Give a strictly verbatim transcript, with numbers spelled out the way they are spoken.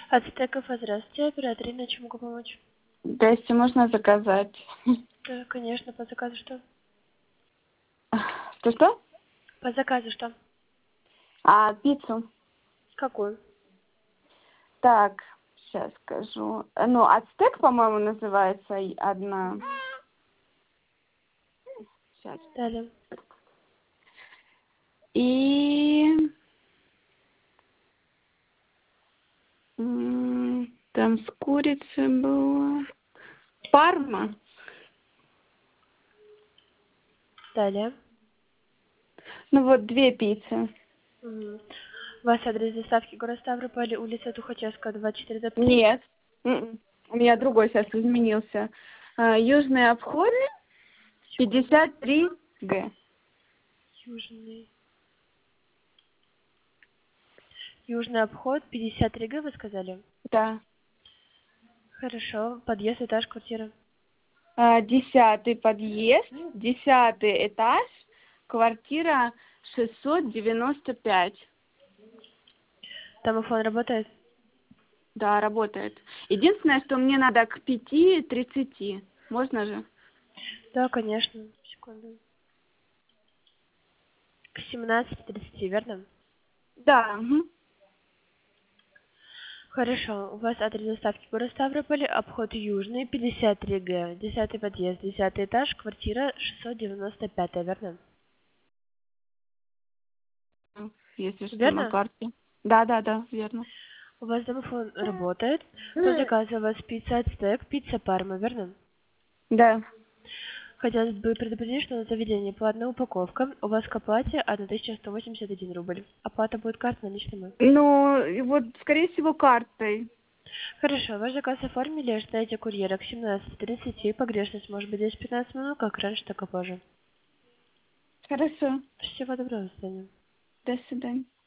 Ацтеков, здравствуйте, оператор, на чем могу помочь? Здрасте, можно заказать? Да, конечно, по заказу что? Что-что? По заказу что? А, пиццу. Какую? Так, сейчас скажу. Ну, ацтек, по-моему, называется и одна. Сейчас. Далее. И... м, Там с курицей было. Парма. Далее. Ну вот, две пиццы. Угу. У вас адрес доставки город Ставрополь, улица Тухачевская, двадцать четыре, дробь три? Нет. М-м. У меня другой сейчас изменился. А, Южный обход, пятьдесят три Г. Южный. Южный обход, пятьдесят три Г, вы сказали? Да. Хорошо. Подъезд, этаж, квартира. А, Десятый подъезд, десятый этаж, квартира шестьсот девяносто пять. Домофон работает? Да, работает. Единственное, что мне надо к пяти тридцати. Можно же? Да, конечно. Секунду. К семнадцати тридцати, верно? Да. Мгм. Хорошо. У вас адрес доставки город Ставрополь, обход Южный, пятьдесят три Г, десятый подъезд, десятый этаж, квартира шестьсот девяносто пять, верно? Если что, на Верно? карте. Да, да, да, верно. У вас домофон работает. По заказу у вас пицца ацтек, пицца парма, верно? Да. Хотелось бы предупредить, что на заведение платная упаковка. У вас к оплате тысяча сто восемьдесят один рубль. Оплата будет картой наличными. Ну, и вот, скорее всего, картой. Хорошо, ваш заказ оформили, ожидайте курьера к семнадцати тридцати. Погрешность может быть десять-пятнадцать минут, как раньше, так и позже. Хорошо. Всего доброго, до свидания. До свидания.